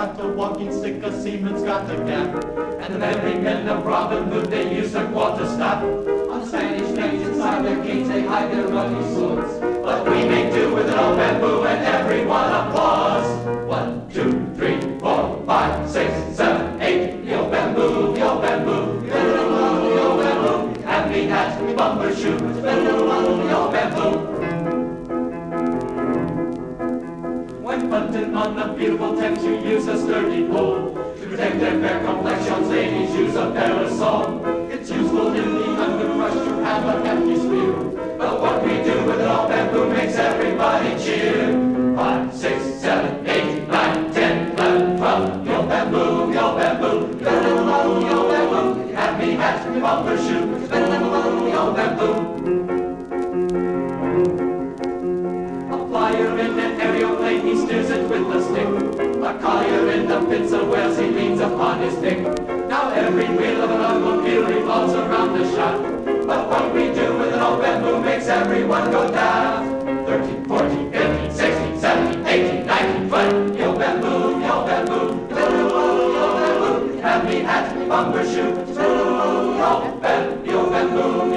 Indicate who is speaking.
Speaker 1: got a walking stick, a seaman's got a gap. And the merry men of Robin Hood, they use their quarterstaff. On Spanish knights inside their gates, they hide their ruddy swords. But we make do with an old bamboo, and everyone applauds. 1, 2, 3, 4, 5, 6, 7, 8. Yo bamboo, yo bamboo, yo bamboo. Have me hat, me bumper shoes, yo bamboo. When punting on the beautiful Thames, you use a sturdy pole. To protect their fair complexions, ladies use a parasol. It's useful in the underbrush to have a hefty spear. But what we do with an old bamboo makes everybody cheer. 5, 6, 7, 8, 9, 10, 11, 12. Yo bamboo, yo bamboo, yo bamboo. Have me hat, me bumper shoe, yo bamboo. In an aeroplane, he steers it with a stick. A collier in the pits of Wales, he leans upon his pick. Now every wheel of an automobile revolves around the shaft. But what we do with an old bamboo makes everyone go daft. 13, 14, 15, 16, 17, 18, 19, 20. Yo bamboo, yo bamboo, yo bamboo. Have me hat, bumper shoe, yo bamboo, yo bamboo.